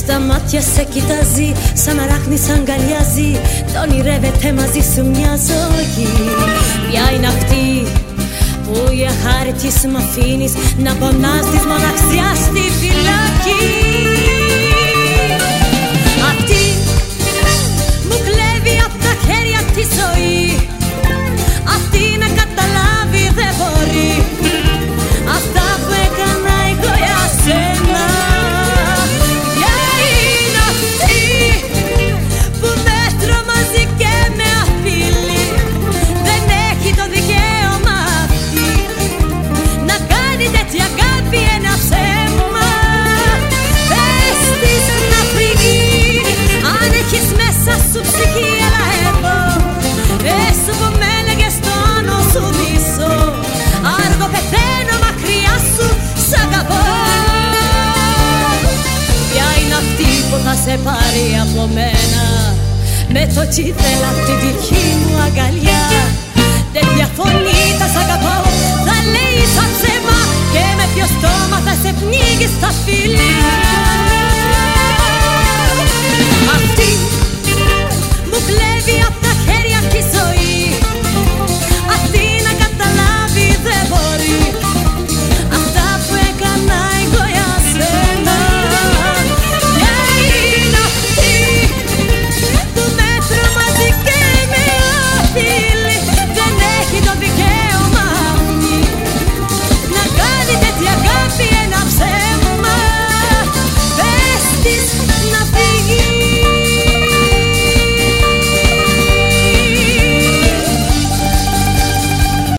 στα μάτια σε κοιτάζει, σαν αράχνη σ' αγκαλιάζει. Τ' ονειρεύεται μαζί σου μια ζωή. Ποια είναι αυτή που για χάρη της μ' αφήνεις να πονάς της μοναξιάς στη φυλακή? Αυτή μου κλέβει απ' τα χέρια τη ζωή. Αυτή να καταλάβει δεν μπορεί αυτά που έκανα εγώ για σένα. Ποια είναι αυτή που με τρομάζει και με απειλεί? Δεν έχει το δικαίωμα αυτή να κάνει τέτοια αγάπη ένα ψέμα. Πες της να φύγει, αν έχεις μέσα σου ψυχή έλα εδώ. Έστω που με έλεγες το άνω σου μισώ, άργο πεθαίνω μακριά σου, σ' αγαπώ. Ποια είναι αυτή που θα σε πάρει από μένα με το τσιφέλα αυτή τη